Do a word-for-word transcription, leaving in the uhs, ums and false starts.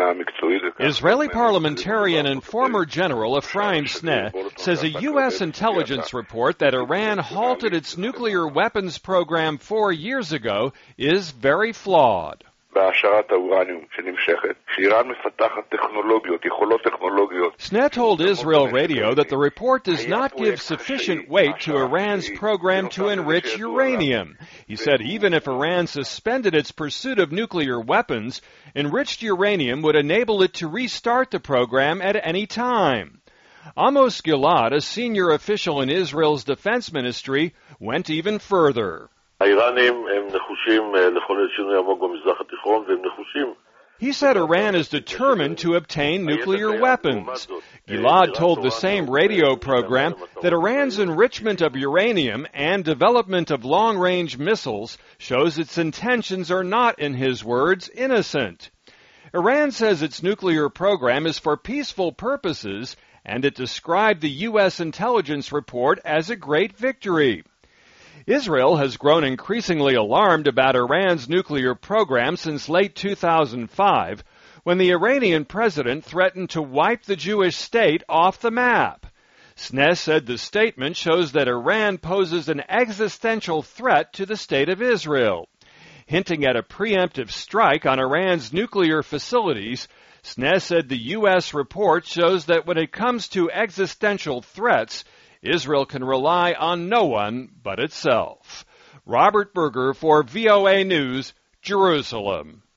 Israeli parliamentarian and former general Ephraim Sneh says a U S intelligence report that Iran halted its nuclear weapons program four years ago is very flawed. Sneh told Israel Radio that the report does not give sufficient weight to Iran's program to enrich uranium. He said even if Iran suspended its pursuit of nuclear weapons, enriched uranium would enable it to restart the program at any time. Amos Gilad, a senior official in Israel's defense ministry, went even further. He said Iran is determined to obtain nuclear weapons. Gilad told the same radio program that Iran's enrichment of uranium and development of long-range missiles shows its intentions are not, in his words, innocent. Iran says its nuclear program is for peaceful purposes, and it described the U S intelligence report as a great victory. Israel has grown increasingly alarmed about Iran's nuclear program since late two thousand five, when the Iranian president threatened to wipe the Jewish state off the map. Sneh said the statement shows that Iran poses an existential threat to the state of Israel. Hinting at a preemptive strike on Iran's nuclear facilities, Sneh said the U S report shows that when it comes to existential threats, Israel can rely on no one but itself. Robert Berger for V O A News, Jerusalem.